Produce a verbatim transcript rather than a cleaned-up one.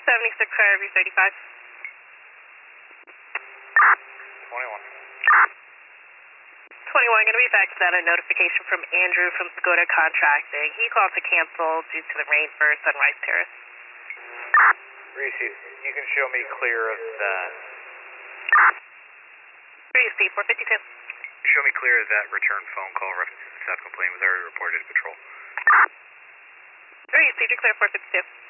seventy-six, Fairview thirty-five. twenty-one. twenty-one, going to be faxed out a notification from Andrew from Skoda Contracting. He called to cancel due to the rain for Sunrise Terrace. Receive. You can show me clear of that. Receive, four fifty-two. Show me clear of that return phone call reference to the staff complaint was already reported to patrol. Receive, clear four fifty-two.